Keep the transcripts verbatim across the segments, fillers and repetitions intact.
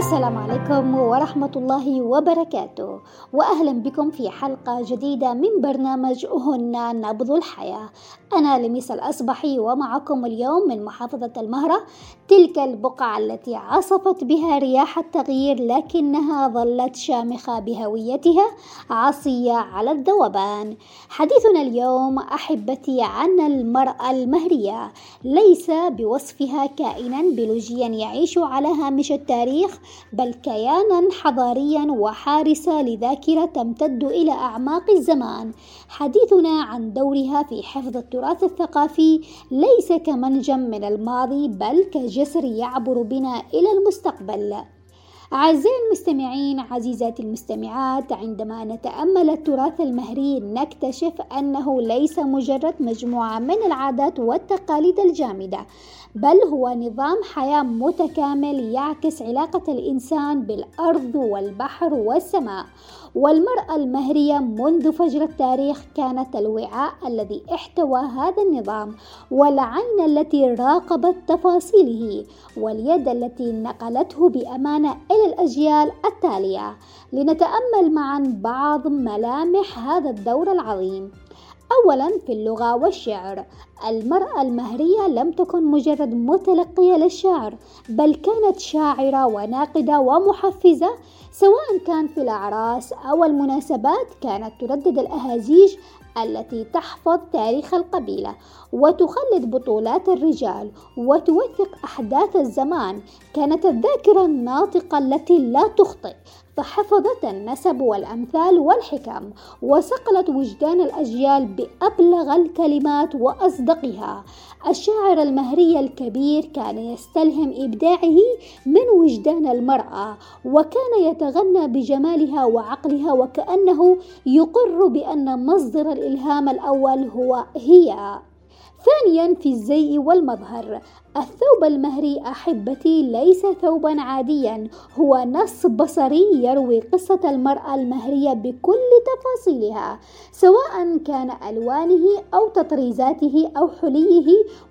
السلام عليكم ورحمة الله وبركاته، وأهلا بكم في حلقة جديدة من برنامج هن نبض الحياة. أنا لميس الأصبحي ومعكم اليوم من محافظة المهرة، تلك البقعة التي عصفت بها رياح التغيير لكنها ظلت شامخة بهويتها عصية على الذوبان. حديثنا اليوم أحبتي عن المرأة المهرية، ليس بوصفها كائنا بيولوجيا يعيش على هامش التاريخ، بل كيانا حضاريا وحارسة لذاكرة تمتد إلى أعماق الزمان. حديثنا عن دورها في حفظ التراث الثقافي ليس كمنجم من الماضي، بل كجسر يعبر بنا إلى المستقبل. أعزائي المستمعين، عزيزاتي المستمعات، عندما نتأمل التراث المهري نكتشف أنه ليس مجرد مجموعة من العادات والتقاليد الجامدة، بل هو نظام حياة متكامل يعكس علاقة الإنسان بالأرض والبحر والسماء. والمرأة المهرية منذ فجر التاريخ كانت الوعاء الذي احتوى هذا النظام، والعين التي راقبت تفاصيله، واليد التي نقلته بأمانة إلى الأجيال التالية. لنتأمل معا بعض ملامح هذا الدور العظيم. أولا، في اللغة والشعر، المرأة المهرية لم تكن مجرد متلقية للشعر، بل كانت شاعرة وناقدة ومحفزة. سواء كان في الأعراس أو المناسبات كانت تردد الأهازيج التي تحفظ تاريخ القبيلة وتخلد بطولات الرجال وتوثق أحداث الزمان. كانت الذاكرة الناطقة التي لا تخطئ، فحفظت النسب والأمثال والحكم، وصقلت وجدان الأجيال بأبلغ الكلمات وأصدقها. الشاعر المهري الكبير كان يستلهم إبداعه من وجدان المرأة، وكان يتغنى بجمالها وعقلها، وكأنه يقر بأن مصدر الإلهام الأول هو هي. ثانيا، في الزي والمظهر، الثوب المهري أحبتي ليس ثوبا عاديا، هو نص بصري يروي قصة المرأة المهرية بكل تفاصيلها، سواء كان ألوانه أو تطريزاته أو حليه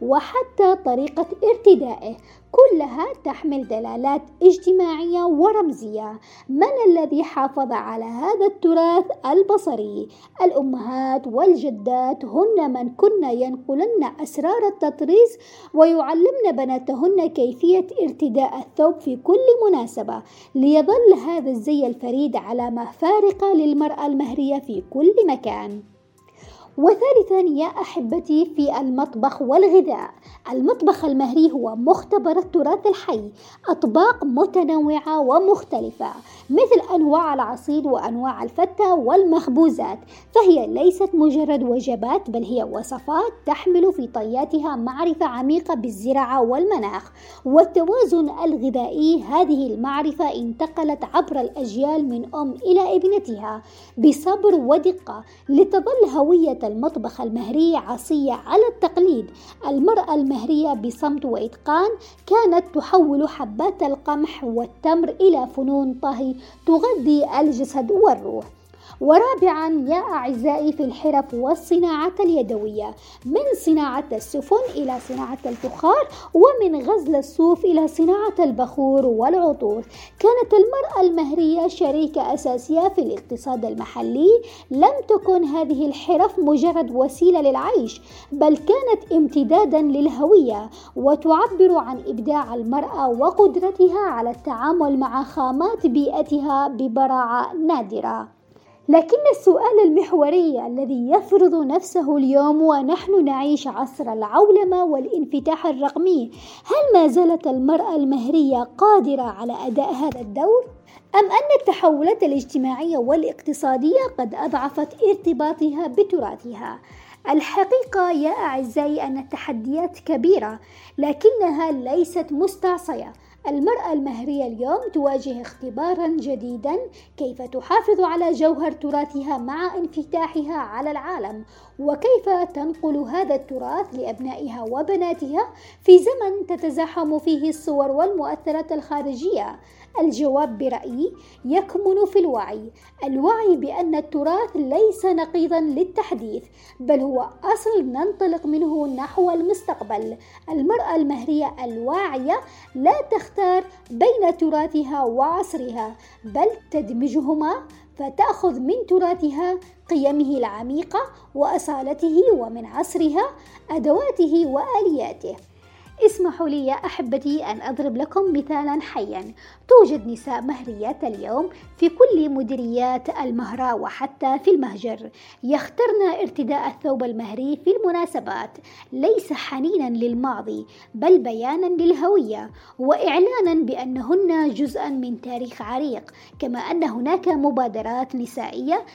وحتى طريقة ارتدائه، كلها تحمل دلالات اجتماعية ورمزية. من الذي حافظ على هذا التراث البصري؟ الأمهات والجدات، هن من كن ينقلن أسرار التطريز ويعلمن بناتهن كيفية ارتداء الثوب في كل مناسبة، ليظل هذا الزي الفريد علامة فارقة للمرأة المهرية في كل مكان. وثالثا يا أحبتي، في المطبخ والغذاء، المطبخ المهري هو مختبر التراث الحي، أطباق متنوعة ومختلفة مثل أنواع العصيد وأنواع الفتة والمخبوزات، فهي ليست مجرد وجبات، بل هي وصفات تحمل في طياتها معرفة عميقة بالزراعة والمناخ والتوازن الغذائي. هذه المعرفة انتقلت عبر الأجيال من أم إلى ابنتها بصبر ودقة، لتظل هوية المطبخ المهري عصية على التقليد. المرأة المهرية بصمت وإتقان كانت تحول حبات القمح والتمر إلى فنون طهي تغذي الجسد والروح. ورابعا يا أعزائي، في الحرف والصناعات اليدوية، من صناعة السفن إلى صناعة الفخار، ومن غزل الصوف إلى صناعة البخور والعطور. كانت المرأة المهرية شريكة أساسية في الاقتصاد المحلي. لم تكن هذه الحرف مجرد وسيلة للعيش، بل كانت امتدادا للهوية، وتعبر عن إبداع المرأة وقدرتها على التعامل مع خامات بيئتها ببراعة نادرة. لكن السؤال المحوري الذي يفرض نفسه اليوم ونحن نعيش عصر العولمة والانفتاح الرقمي، هل ما زالت المرأة المهرية قادرة على أداء هذا الدور؟ أم أن التحولات الاجتماعية والاقتصادية قد أضعفت ارتباطها بتراثها؟ الحقيقة يا أعزائي أن التحديات كبيرة، لكنها ليست مستعصية. المرأة المهرية اليوم تواجه اختبارا جديدا، كيف تحافظ على جوهر تراثها مع انفتاحها على العالم، وكيف تنقل هذا التراث لأبنائها وبناتها في زمن تتزاحم فيه الصور والمؤثرات الخارجية. الجواب برأيي يكمن في الوعي، الوعي بأن التراث ليس نقيضا للتحديث، بل هو أصل ننطلق منه نحو المستقبل. المرأة المهرية الواعية لا تختلف تختار بين تراثها وعصرها، بل تدمجهما فتأخذ من تراثها قيمه العميقة وأصالته، ومن عصرها أدواته وآلياته. اسمحوا لي يا أحبتي أن أضرب لكم مثالا حيا. توجد نساء مهريات اليوم في كل مديريات المهرة وحتى في المهجر، يخترن ارتداء الثوب المهري في المناسبات، ليس حنينا للماضي بل بيانا للهوية وإعلانا بأنهن جزءا من تاريخ عريق. كما أن هناك مبادرات نسائية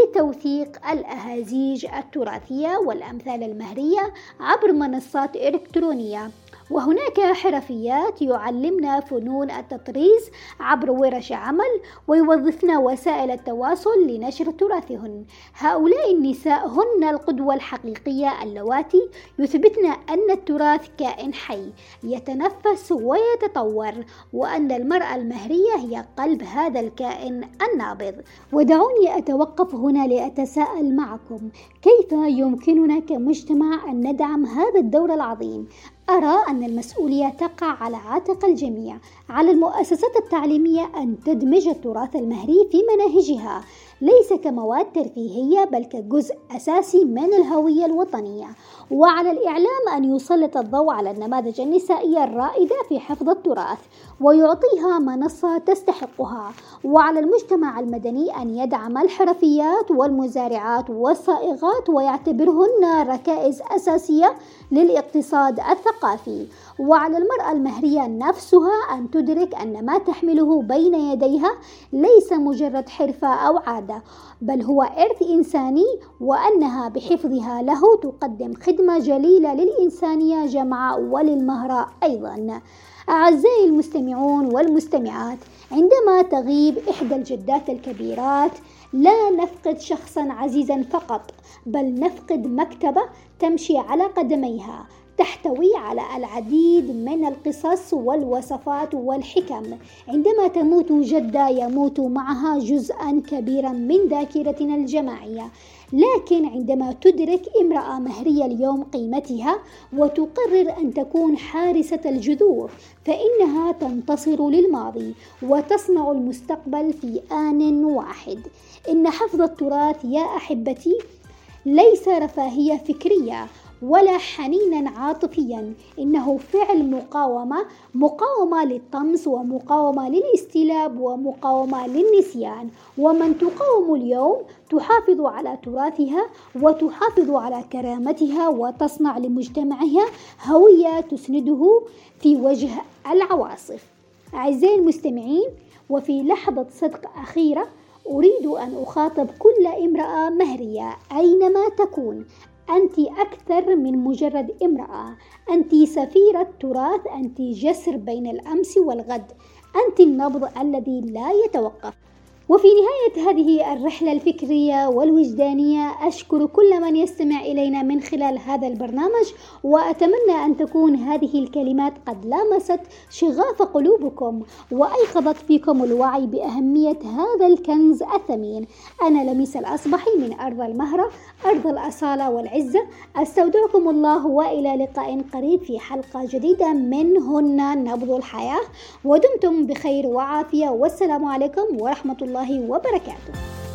لتوثيق الأهازيج التراثية والأمثال المهرية عبر منصات إلكترونية، وهناك حرفيات يعلمنا فنون التطريز عبر ورش عمل ويوظفن وسائل التواصل لنشر تراثهن. هؤلاء النساء هن القدوة الحقيقية اللواتي يثبتن أن التراث كائن حي يتنفس ويتطور، وأن المرأة المهرية هي قلب هذا الكائن النابض. ودعوني أتوقف هنا لأتساءل معكم، كيف يمكننا كمجتمع أن ندعم هذا الدور العظيم؟ أرى أن المسؤولية تقع على عاتق الجميع. على المؤسسات التعليمية أن تدمج التراث المهري في مناهجها، ليس كمواد ترفيهية بل كجزء أساسي من الهوية الوطنية. وعلى الإعلام أن يسلط الضوء على النماذج النسائية الرائدة في حفظ التراث ويعطيها منصة تستحقها. وعلى المجتمع المدني أن يدعم الحرفيات والمزارعات والصائغات ويعتبرهن ركائز أساسية للاقتصاد الثقافي. وعلى المرأة المهرية نفسها أن تدرك أن ما تحمله بين يديها ليس مجرد حرفة أو عادة، بل هو إرث إنساني، وأنها بحفظها له تقدم خدمة جليلة للإنسانية جمعاء وللمهرة أيضا. أعزائي المستمعون والمستمعات، عندما تغيب إحدى الجدات الكبيرات لا نفقد شخصا عزيزا فقط، بل نفقد مكتبة تمشي على قدميها تحتوي على العديد من القصص والوصفات والحكم. عندما تموت جدة يموت معها جزءا كبيرا من ذاكرتنا الجماعية، لكن عندما تدرك امرأة مهرية اليوم قيمتها وتقرر أن تكون حارسة الجذور، فإنها تنتصر للماضي وتصنع المستقبل في آن واحد. إن حفظ التراث يا أحبتي ليس رفاهية فكرية ولا حنينا عاطفيا، إنه فعل مقاومة، مقاومة للطمس ومقاومة للاستلاب ومقاومة للنسيان. ومن تقاوم اليوم تحافظ على تراثها وتحافظ على كرامتها وتصنع لمجتمعها هوية تسنده في وجه العواصف. أعزائي المستمعين، وفي لحظة صدق أخيرة أريد أن أخاطب كل امرأة مهرية أينما تكون: أنت أكثر من مجرد امرأة، أنت سفيرة تراث، أنت جسر بين الأمس والغد، أنت النبض الذي لا يتوقف. وفي نهاية هذه الرحلة الفكرية والوجدانية أشكر كل من يستمع إلينا من خلال هذا البرنامج، وأتمنى أن تكون هذه الكلمات قد لامست شغاف قلوبكم وأيقظت فيكم الوعي بأهمية هذا الكنز الثمين. أنا لميس الأصبحي من أرض المهرة، أرض الأصالة والعزة. أستودعكم الله وإلى لقاء قريب في حلقة جديدة من هنا نبض الحياة، ودمتم بخير وعافية، والسلام عليكم ورحمة الله وبركاته.